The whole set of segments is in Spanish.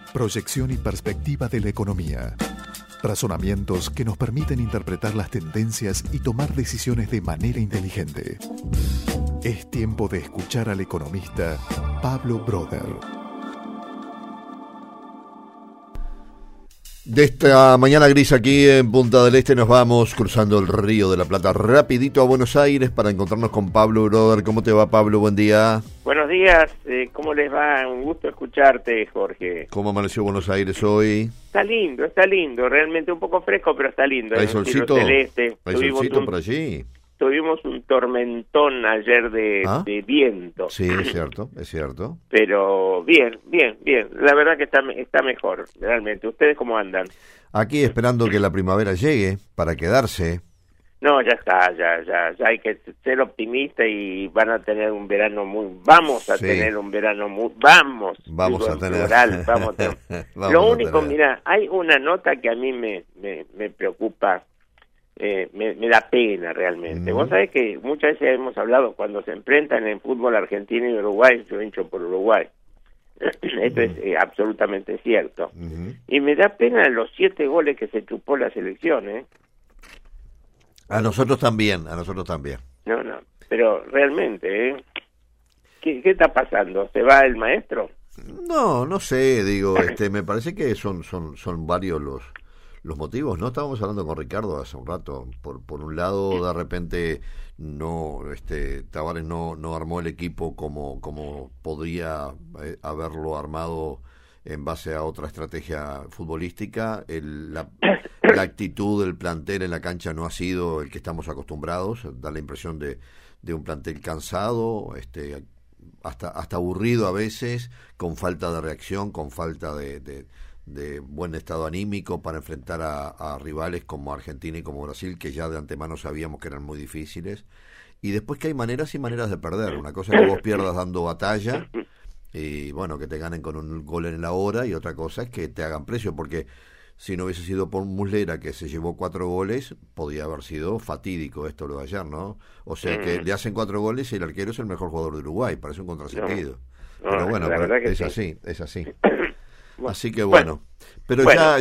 proyección y perspectiva de la economía. Razonamientos que nos permiten interpretar las tendencias y tomar decisiones de manera inteligente. Es tiempo de escuchar al economista Pablo Broder. De esta mañana gris aquí en Punta del Este nos vamos cruzando el Río de la Plata rapidito a Buenos Aires para encontrarnos con Pablo Broder. ¿Cómo te va, Pablo? Buen día. Buenos días, ¿cómo les va? Un gusto escucharte, Jorge. ¿Cómo amaneció Buenos Aires hoy? Está lindo, realmente un poco fresco, pero está lindo. ¿Hay solcito? Celeste. ¿Hay solcito por allí? Tuvimos un tormentón ayer de viento. Sí, es cierto. Pero bien. La verdad que está mejor, realmente. ¿Ustedes cómo andan? Aquí esperando que la primavera llegue para quedarse. No, ya está, ya hay que ser optimista y van a tener un verano vamos a tener un verano vamos a tener. Lo único, mira, hay una nota que a mí me preocupa. Me da pena realmente. Vos sabés que muchas veces hemos hablado cuando se enfrentan en fútbol Argentina y Uruguay, yo hincho por Uruguay. Esto es absolutamente cierto. Y me da pena los 7 goles que se chupó la selección, ¿eh? A nosotros también. No, pero realmente, ¿Qué está pasando? ¿Se va el maestro? No sé, digo, me parece que son varios los motivos, ¿no? Estábamos hablando con Ricardo hace un rato. Por un lado, de repente Tavares no armó el equipo como podría haberlo armado en base a otra estrategia futbolística. La actitud del plantel en la cancha no ha sido el que estamos acostumbrados. Da la impresión de un plantel cansado, hasta aburrido a veces, con falta de reacción, con falta de buen estado anímico para enfrentar a rivales como Argentina y como Brasil, que ya de antemano sabíamos que eran muy difíciles. Y después que hay maneras y maneras de perder. Una cosa es que vos pierdas dando batalla y bueno, que te ganen con un gol en la hora, y otra cosa es que te hagan precio, porque si no hubiese sido por Muslera, que se llevó 4 goles, podía haber sido fatídico esto lo de ayer, ¿no? O sea que le hacen 4 goles y el arquero es el mejor jugador de Uruguay, parece un contrasentido. Pero bueno, es así. Así que bueno. Pero ya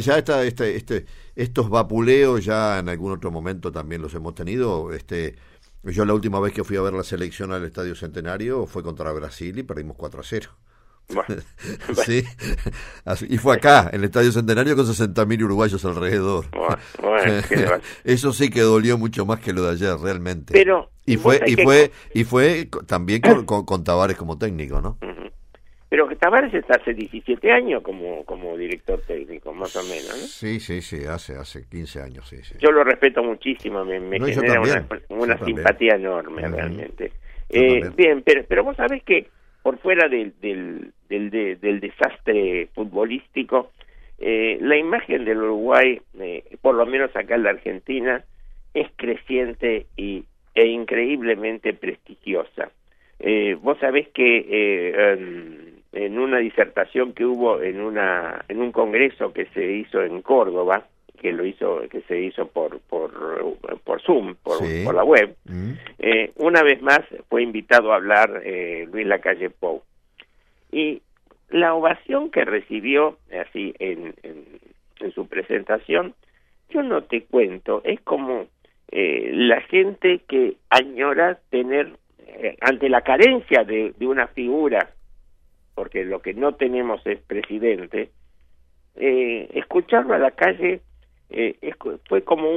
estos vapuleos ya en algún otro momento también los hemos tenido. Yo la última vez que fui a ver la selección al Estadio Centenario fue contra Brasil y perdimos 4-0. Bueno. Sí, y fue acá, en el Estadio Centenario, con 60.000 uruguayos alrededor. Bueno, eso sí que dolió mucho más que lo de ayer, realmente. Pero y fue también con Tavares como técnico, ¿no? Pero que Tavares está hace 17 años como director técnico, más o menos, ¿no? Sí, hace 15 años, sí. Yo lo respeto muchísimo, me genera una simpatía enorme, realmente. Bien, pero vos sabés que por fuera del desastre futbolístico, la imagen del Uruguay, por lo menos acá en la Argentina, es creciente e increíblemente prestigiosa. Vos sabés que en una disertación que hubo en un congreso que se hizo en Córdoba, que se hizo por Zoom, por la web, una vez más fue invitado a hablar Luis Lacalle Pou, y la ovación que recibió así en su presentación, yo no te cuento, es como la gente que añora tener ante la carencia de una figura, porque lo que no tenemos es presidente, escucharlo a la calle fue como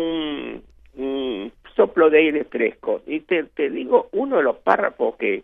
un soplo de aire fresco. Y te digo, uno de los párrafos que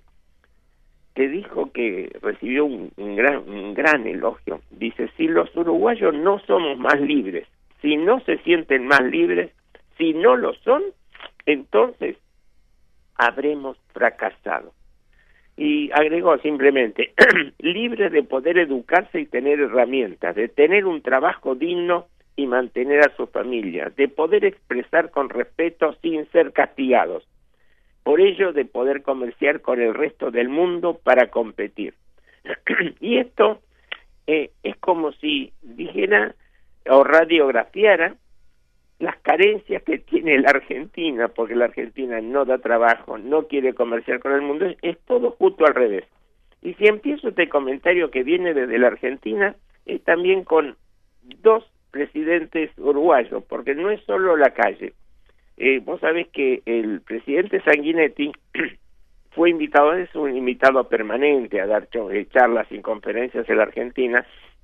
dijo, que recibió un gran elogio, dice: si los uruguayos no somos más libres, si no se sienten más libres, si no lo son, entonces habremos fracasado. Y agregó simplemente: libres de poder educarse y tener herramientas, de tener un trabajo digno y mantener a su familia, de poder expresar con respeto sin ser castigados, por ello de poder comerciar con el resto del mundo para competir. Y esto es como si dijera o radiografiara las carencias que tiene la Argentina, porque la Argentina no da trabajo, no quiere comerciar con el mundo, es todo justo al revés. Y si empiezo este comentario que viene desde la Argentina, es también con dos presidentes uruguayos, porque no es solo Lacalle. Vos sabés que el presidente Sanguinetti fue invitado, es un invitado permanente a dar charlas y conferencias en la Argentina,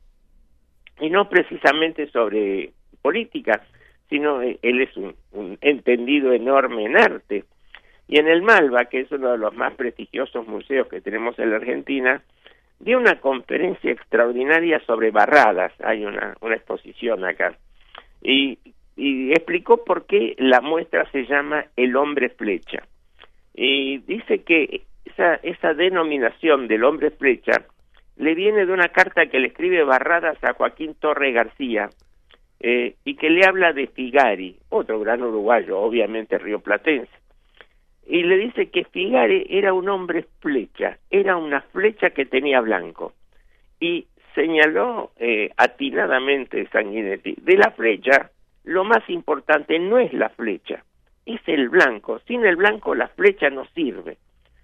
y no precisamente sobre política, sino él es un entendido enorme en arte. Y en el Malva, que es uno de los más prestigiosos museos que tenemos en la Argentina, dio una conferencia extraordinaria sobre barradas. Hay una exposición acá. Y explicó por qué la muestra se llama El hombre flecha. Y dice que esa denominación del hombre flecha le viene de una carta que le escribe Barradas a Joaquín Torre García, y que le habla de Figari, otro gran uruguayo, obviamente rioplatense. Y le dice que Figari era un hombre flecha, era una flecha que tenía blanco. Y señaló atinadamente Sanguinetti, de la flecha, lo más importante no es la flecha, es el blanco. Sin el blanco la flecha no sirve.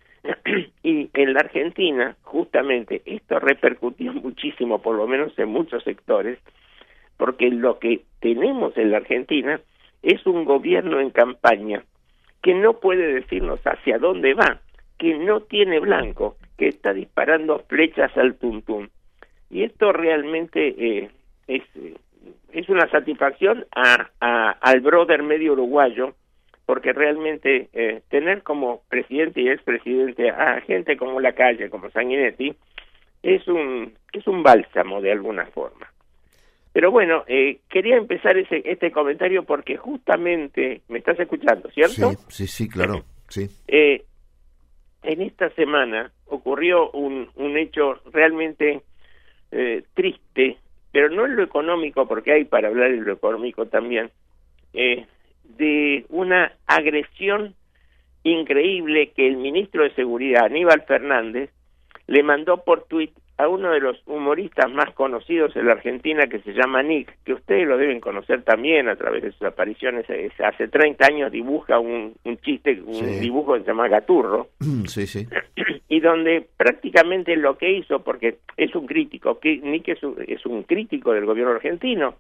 Y en la Argentina, justamente, esto repercutió muchísimo, por lo menos en muchos sectores, porque lo que tenemos en la Argentina es un gobierno en campaña que no puede decirnos hacia dónde va, que no tiene blanco, que está disparando flechas al tuntún. Y esto realmente es una satisfacción al brother medio uruguayo, porque realmente tener como presidente y expresidente a gente como Lacalle, como Sanguinetti, es un bálsamo de alguna forma. Pero bueno, quería empezar este comentario porque justamente, ¿me estás escuchando, cierto? Sí, claro, sí. En esta semana ocurrió un hecho realmente triste, pero no en lo económico, porque hay para hablar en lo económico también, de una agresión increíble que el ministro de Seguridad, Aníbal Fernández, le mandó por tuit a uno de los humoristas más conocidos en la Argentina, que se llama Nick, que ustedes lo deben conocer también a través de sus apariciones. Hace 30 años dibuja un chiste, un dibujo que se llama Gaturro, sí. Y donde prácticamente lo que hizo, porque es un crítico, que Nick es un crítico del gobierno argentino,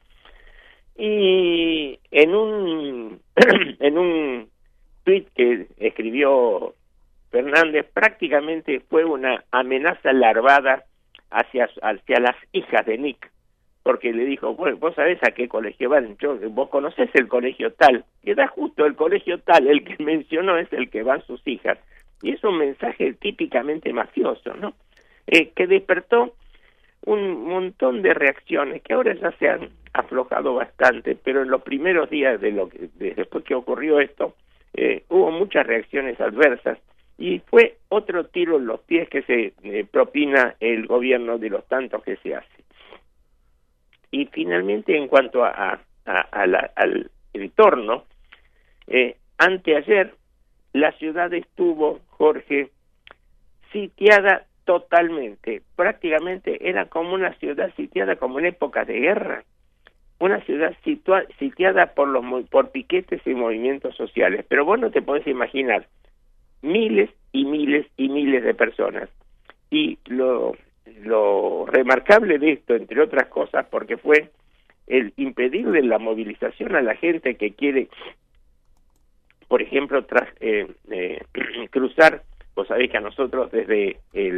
y en un tuit que escribió Fernández, prácticamente fue una amenaza larvada hacia las hijas de Nick, porque le dijo, bueno, vos sabés a qué colegio van, vos conocés el colegio tal, y era justo el colegio tal, el que mencionó es el que van sus hijas, y es un mensaje típicamente mafioso, ¿no? Que despertó un montón de reacciones, que ahora ya se han aflojado bastante, pero en los primeros días después que ocurrió esto, hubo muchas reacciones adversas, y fue otro tiro en los pies que se propina el gobierno de los tantos que se hace. Y finalmente, en cuanto al entorno, anteayer la ciudad estuvo, Jorge, sitiada totalmente. Prácticamente era como una ciudad sitiada como en época de guerra. Una ciudad sitiada por piquetes y movimientos sociales. Pero vos no te podés imaginar miles y miles y miles de personas. Y lo remarcable de esto, entre otras cosas, porque fue el impedirle la movilización a la gente que quiere, por ejemplo, cruzar. Vos sabés que a nosotros desde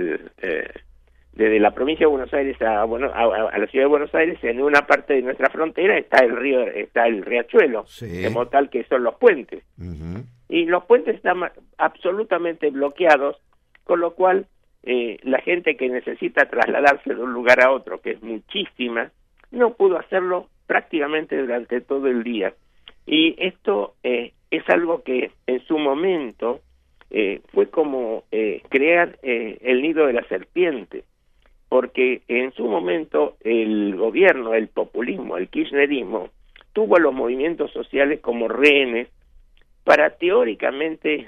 la provincia de Buenos Aires a la ciudad de Buenos Aires, en una parte de nuestra frontera está el riachuelo, de modo tal que son los puentes. Uh-huh. Y los puentes están absolutamente bloqueados, con lo cual la gente que necesita trasladarse de un lugar a otro, que es muchísima, no pudo hacerlo prácticamente durante todo el día. Y esto es algo que en su momento fue como crear el nido de la serpiente, porque en su momento el gobierno, el populismo, el kirchnerismo, tuvo a los movimientos sociales como rehenes para teóricamente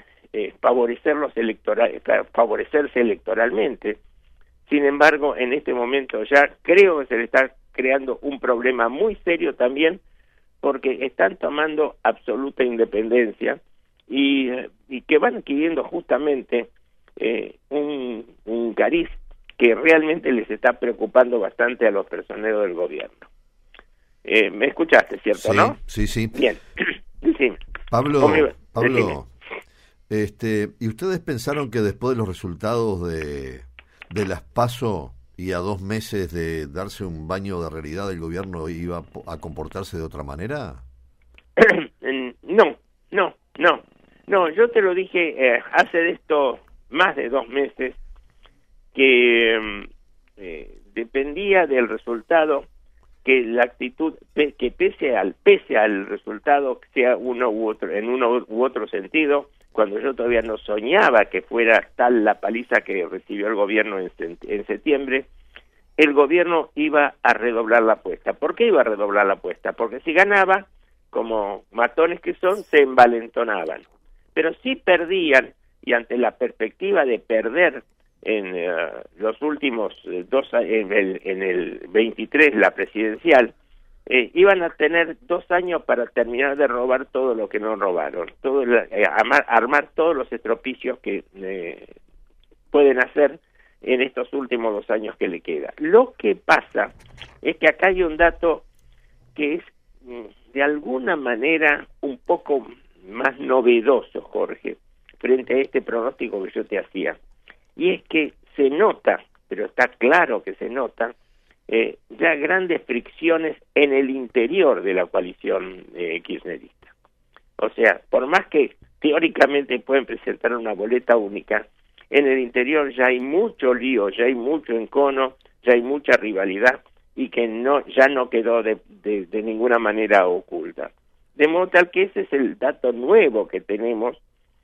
favorecerse electoralmente. Sin embargo, en este momento ya creo que se le está creando un problema muy serio también, porque están tomando absoluta independencia y que van adquiriendo justamente un cariz que realmente les está preocupando bastante a los personeros del gobierno. ¿Me escuchaste, cierto, sí, no? Sí. Bien. Sí. Pablo, ¿y ustedes pensaron que después de los resultados de las PASO y a 2 meses de darse un baño de realidad el gobierno iba a comportarse de otra manera? No, yo te lo dije hace de esto más de 2 meses que dependía del resultado, que la actitud, que pese al resultado, sea uno u otro, en uno u otro sentido, cuando yo todavía no soñaba que fuera tal la paliza que recibió el gobierno en septiembre, el gobierno iba a redoblar la apuesta. ¿Por qué iba a redoblar la apuesta? Porque si ganaba, como matones que son, se envalentonaban. Pero si perdían, y ante la perspectiva de perder en los últimos 2 años, en el 23, la presidencial, iban a tener 2 años para terminar de robar todo lo que no robaron, armar todos los estropicios que pueden hacer en estos últimos 2 años que le queda. Lo que pasa es que acá hay un dato que es de alguna manera un poco más novedoso, Jorge, frente a este pronóstico que yo te hacía. Y es que se nota, pero está claro que se nota, ya grandes fricciones en el interior de la coalición kirchnerista. O sea, por más que teóricamente pueden presentar una boleta única, en el interior ya hay mucho lío, ya hay mucho encono, ya hay mucha rivalidad y que ya no quedó de ninguna manera oculta. De modo tal que ese es el dato nuevo que tenemos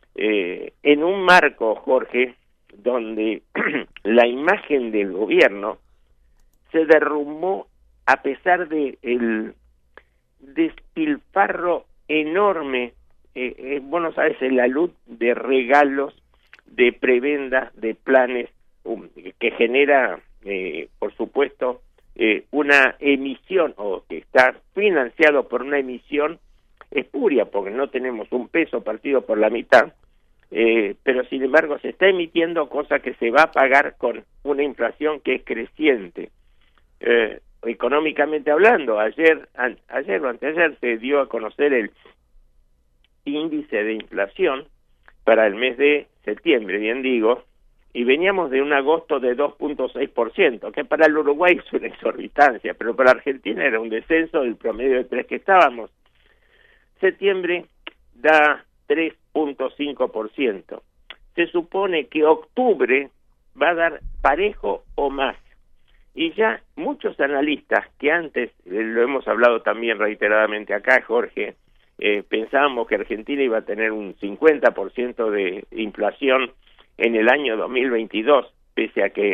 en un marco, Jorge, donde la imagen del gobierno se derrumbó a pesar de el despilfarro enorme, vos no sabes, la luz de regalos, de prebendas, de planes, que genera, por supuesto, una emisión, o que está financiado por una emisión espuria, porque no tenemos un peso partido por la mitad, pero sin embargo se está emitiendo, cosa que se va a pagar con una inflación que es creciente. Económicamente hablando, ayer o anteayer se dio a conocer el índice de inflación para el mes de septiembre, bien digo, y veníamos de un agosto de 2.6%, que para el Uruguay es una exorbitancia, pero para Argentina era un descenso del promedio de 3 que estábamos. Septiembre da 3.5%. Se supone que octubre va a dar parejo o más. Y ya muchos analistas que antes, lo hemos hablado también reiteradamente acá, Jorge, pensábamos que Argentina iba a tener un 50% de inflación en el año 2022, pese a que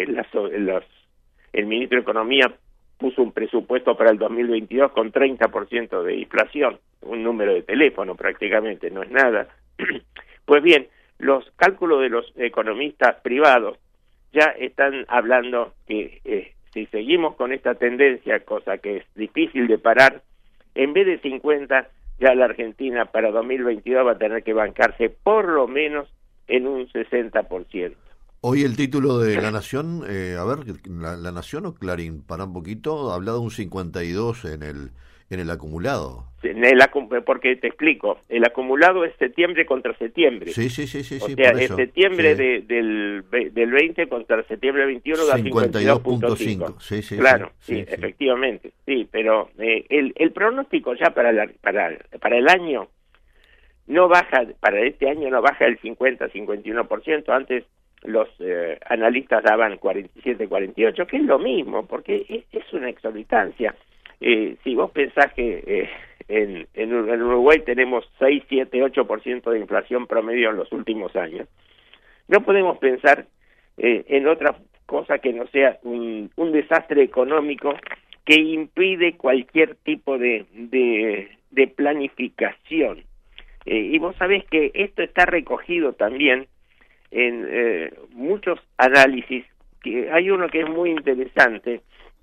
el ministro de Economía puso un presupuesto para el 2022 con 30% de inflación, un número de teléfono prácticamente, no es nada. Pues bien, los cálculos de los economistas privados ya están hablando que si seguimos con esta tendencia, cosa que es difícil de parar, en vez de 50, ya la Argentina para 2022 va a tener que bancarse por lo menos en un 60%. Hoy el título de La Nación, a ver, la Nación o Clarín, para un poquito, ha hablado de un 52 en el acumulado. Porque te explico, el acumulado es septiembre contra septiembre. Sí. O sea, en septiembre del 20 contra septiembre 21 da 52.5. Sí, claro, sí, efectivamente. Sí, pero el pronóstico ya para el año no baja, para este año no baja el 50-51%. Antes los analistas daban 47-48, que es lo mismo, porque es una exorbitancia. Si vos pensás que en Uruguay tenemos 6, 7, 8% de inflación promedio en los últimos años, no podemos pensar en otra cosa que no sea un desastre económico que impide cualquier tipo de planificación. Y vos sabés que esto está recogido también en muchos análisis, que hay uno que es muy interesante,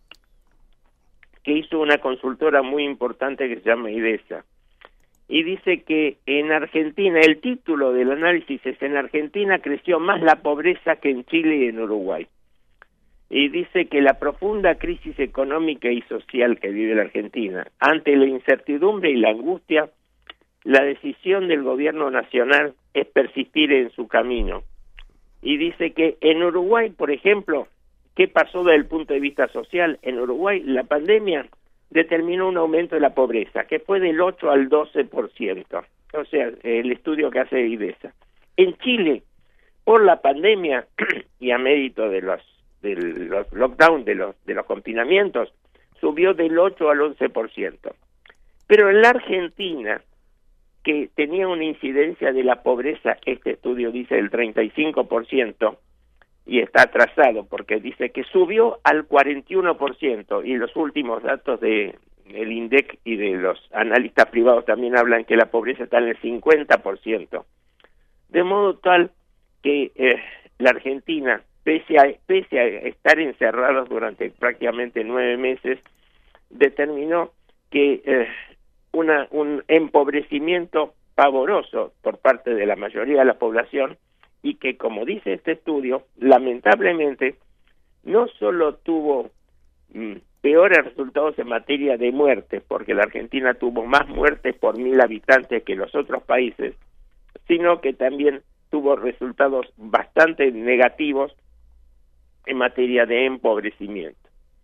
que hizo una consultora muy importante que se llama IDESA, y dice que en Argentina, el título del análisis es: en Argentina creció más la pobreza que en Chile y en Uruguay. y dice que la profunda crisis económica y social que vive la Argentina, ante la incertidumbre y la angustia, la decisión del gobierno nacional es persistir en su camino. Y dice que en Uruguay, por ejemplo, ¿qué pasó desde el punto de vista social? En Uruguay la pandemia determinó un aumento de la pobreza, que fue del 8 al 12%, o sea, el estudio que hace IDESA. En Chile, por la pandemia y a mérito de los lockdown, de los confinamientos, subió del 8 al 11%. Pero en la Argentina, que tenía una incidencia de la pobreza, este estudio dice del 35%, y está atrasado porque dice que subió al 41%, y los últimos datos del INDEC y de los analistas privados también hablan que la pobreza está en el 50%. De modo tal que la Argentina, pese a estar encerrados durante prácticamente 9 meses, determinó que un empobrecimiento pavoroso por parte de la mayoría de la población, y que, como dice este estudio, lamentablemente no solo tuvo peores resultados en materia de muertes, porque la Argentina tuvo más muertes por 1.000 habitantes que los otros países, sino que también tuvo resultados bastante negativos en materia de empobrecimiento.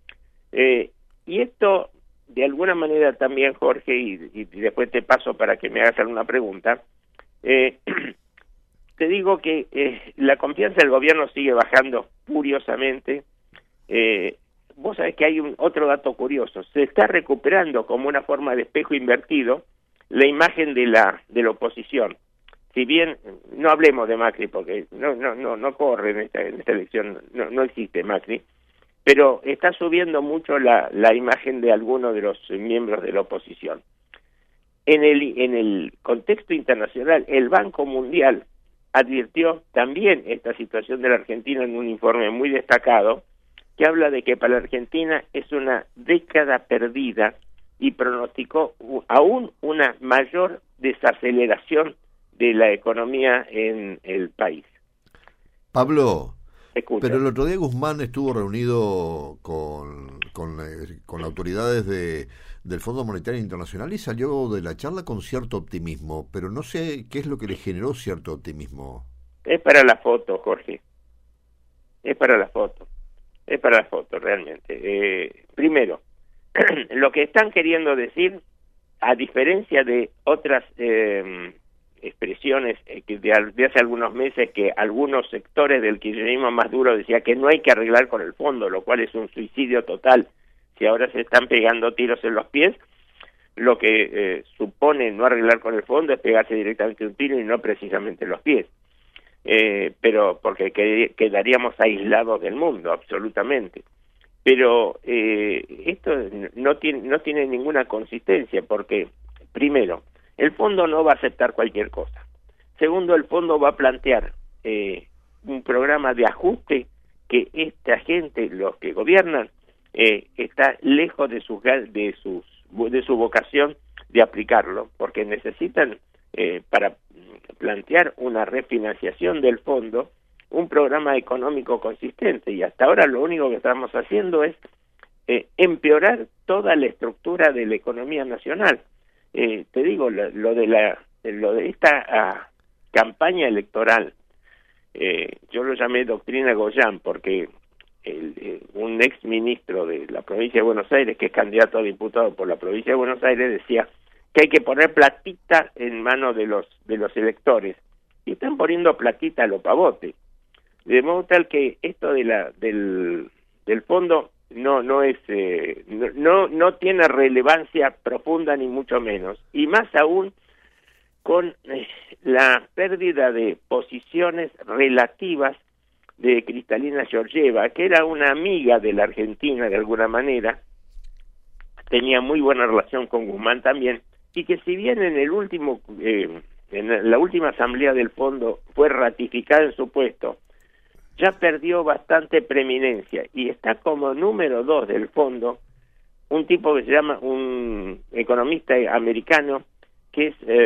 Y esto, de alguna manera también, Jorge, y después te paso para que me hagas alguna pregunta, te digo que la confianza del gobierno sigue bajando furiosamente. Vos sabés que hay otro dato curioso. Se está recuperando como una forma de espejo invertido la imagen de la oposición. Si bien no hablemos de Macri, porque no corre en esta elección, no existe Macri, pero está subiendo mucho la imagen de algunos de los miembros de la oposición. En el contexto internacional, el Banco Mundial advirtió también esta situación de la Argentina en un informe muy destacado, que habla de que para la Argentina es una década perdida, y pronosticó aún una mayor desaceleración de la economía en el país. Pablo, pero el otro día Guzmán estuvo reunido con autoridades del Fondo Monetario Internacional y salió de la charla con cierto optimismo, pero no sé qué es lo que le generó cierto optimismo. Es para la foto, Jorge. Es para la foto realmente. Primero, lo que están queriendo decir, a diferencia de otras expresiones de hace algunos meses, que algunos sectores del kirchnerismo más duro decía que no hay que arreglar con el fondo, lo cual es un suicidio total. Si ahora se están pegando tiros en los pies, lo que supone no arreglar con el fondo es pegarse directamente un tiro y no precisamente en los pies. Pero porque quedaríamos aislados del mundo, absolutamente. Pero esto no tiene ninguna consistencia, porque, primero, el fondo no va a aceptar cualquier cosa. Segundo, el fondo va a plantear un programa de ajuste que esta gente, los que gobiernan, está lejos de su vocación de aplicarlo, porque necesitan para plantear una refinanciación del fondo un programa económico consistente, y hasta ahora lo único que estamos haciendo es empeorar toda la estructura de la economía nacional. Te digo, lo de esta campaña electoral, yo lo llamé doctrina Goyán, porque un ex ministro de la provincia de Buenos Aires, que es candidato a diputado por la provincia de Buenos Aires, decía que hay que poner platita en manos de los electores, y están poniendo platita a lo pavote, de modo tal que esto del fondo no tiene relevancia profunda, ni mucho menos, y más aún con la pérdida de posiciones relativas de Cristalina Georgieva, que era una amiga de la Argentina de alguna manera, tenía muy buena relación con Guzmán también, y que si bien en la última asamblea del fondo fue ratificada en su puesto, ya perdió bastante preeminencia, y está como número 2 del fondo un tipo que se llama, un economista americano, que es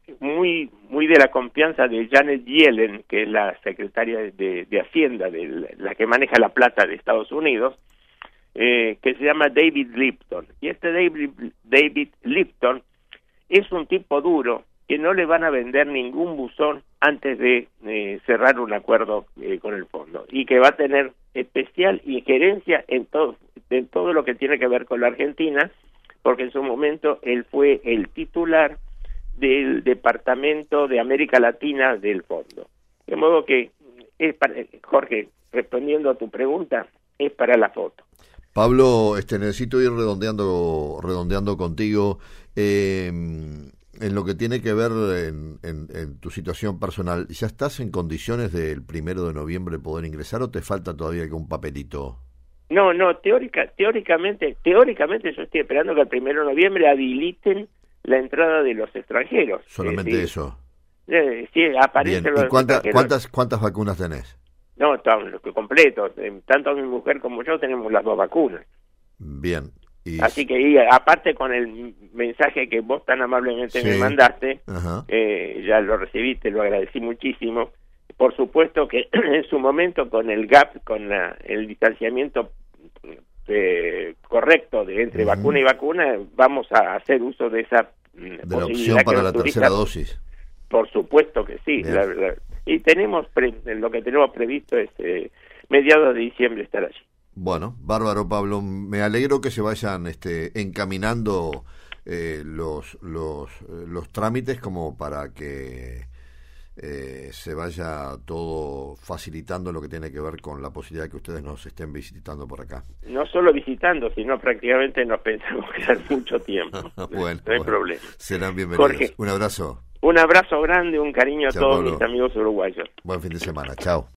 muy de la confianza de Janet Yellen, que es la secretaria de Hacienda, la que maneja la plata de Estados Unidos, que se llama David Lipton. Y este David Lipton es un tipo duro que no le van a vender ningún buzón antes de cerrar un acuerdo con el fondo, y que va a tener especial injerencia en todo lo que tiene que ver con la Argentina, porque en su momento él fue el titular del Departamento de América Latina del fondo. De modo que, Jorge, respondiendo a tu pregunta, es para la foto. Pablo, necesito ir redondeando contigo en lo que tiene que ver en tu situación personal. ¿Ya estás en condiciones del 1 de noviembre poder ingresar o te falta todavía algún papelito? No, teóricamente yo estoy esperando que el 1 de noviembre habiliten la entrada de los extranjeros. ¿Solamente eso? Sí, aparece. Bien. ¿Y cuántas vacunas tenés? No, completo. Tanto mi mujer como yo tenemos las 2 vacunas. Bien. Así que, aparte con el mensaje que vos tan amablemente me mandaste, ya lo recibí, te lo agradecí muchísimo. Por supuesto que en su momento, con el gap, con el distanciamiento correcto entre vacuna y vacuna, vamos a hacer uso de esa de la opción para la tercera dosis. Por supuesto que sí. Y tenemos lo que tenemos previsto es mediados de diciembre estar allí. Bueno, bárbaro, Pablo. Me alegro que se vayan encaminando los trámites como para que se vaya todo facilitando lo que tiene que ver con la posibilidad de que ustedes nos estén visitando por acá. No solo visitando, sino prácticamente nos pensamos quedar mucho tiempo. Bueno, no hay problema. Serán bienvenidos. Jorge, un abrazo. Un abrazo grande, un cariño a todos Pablo. mis amigos uruguayos. Buen fin de semana. Chao.